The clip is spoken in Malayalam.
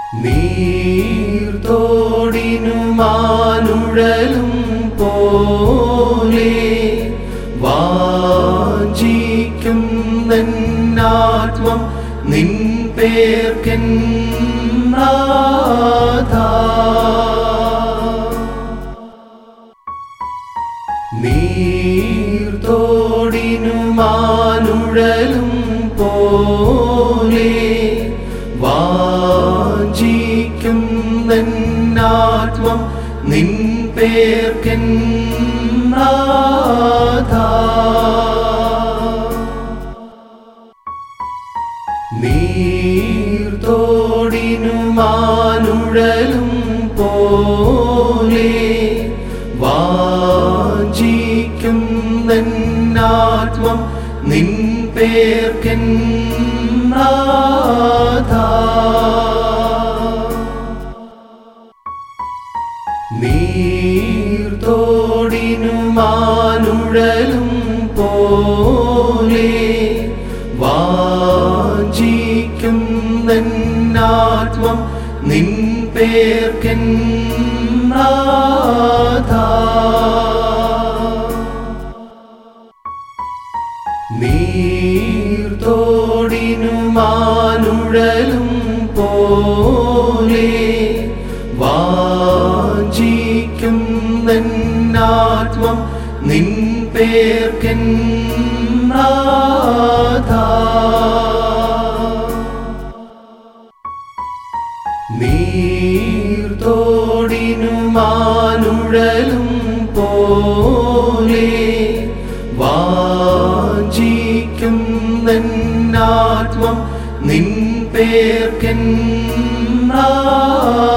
നീർത്തോടിനുമാനുഴലും പോലെ വാഞ്ചിക്കും നന്നാത്മം നിൻ പേർക്കെന്നാഥാ. നീർത്തോടിനുമാനുഴലും പോലെ വാഞ്ചിക്കും നന്നാത്മം നിൻ പേർക്കെന്നാഥാ. നീർത്തോടിനുമാനുഴലും പോലെ വാഞ്ചിക്കും നന്നാത്മം നിൻ പേർക്കെന്നാഥാ. നീർത്തോടിനുമാനുഴലും പോലെ വാഞ്ചിക്കും നന്നാത്മം നിൻ പേർക്കെന്നാഥാ. നീർത്തോടിനുമാനുഴലും പോലെ വാഞ്ചിക്കും നന്നാത്മം നിൻ പേർക്കെന്നാഥാ. നീർത്തോടിനുമാനുഴലും പോലെ വാഞ്ചിക്കും നന്നാത്മം നിൻ പേർക്കെന്നാഥാ.